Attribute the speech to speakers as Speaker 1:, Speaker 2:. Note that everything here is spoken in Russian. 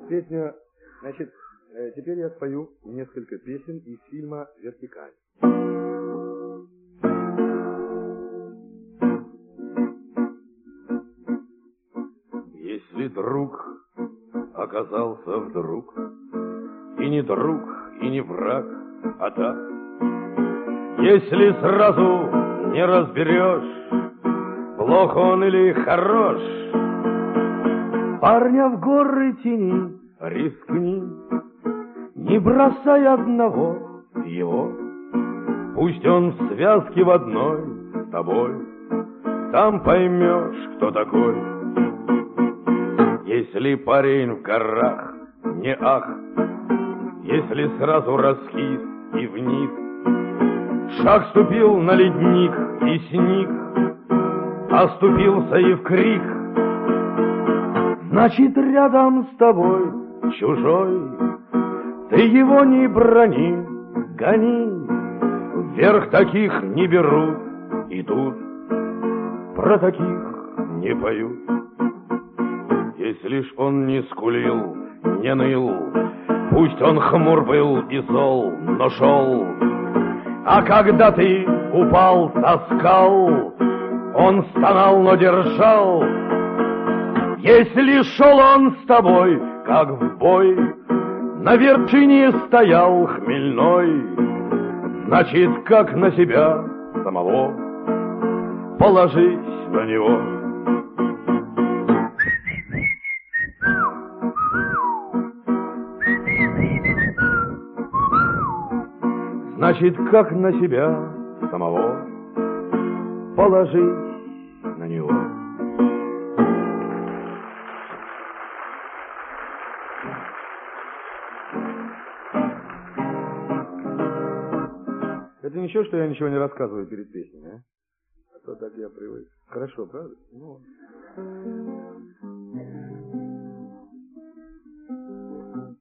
Speaker 1: песню, значит, теперь я спою несколько песен из фильма «Вертикаль». Если друг оказался вдруг, и не друг, и не враг, а так, если сразу не разберешь, плох он или хорош, парня в горы тяни, рискни, не бросай одного его. Пусть он в связке в одной с тобой, там поймешь, кто такой. Если парень в горах не ах, если сразу раскис и вниз, шаг ступил на ледник и сник, оступился и в крик, значит, рядом с тобой чужой. Ты его не брони, гони, вверх таких не берут, идут, про таких не поют. Если ж он не скулил, не ныл, пусть он хмур был и зол, но шел. А когда ты упал со скал, он стонал, но держал. Если шел он с тобой, как в бой, на вершине стоял хмельной, значит, как на себя самого, положись на него. Значит, как на себя самого, положись на него. Это ничего, что я ничего не рассказываю перед песней, а? А то так я привык. Хорошо, правда? Ну.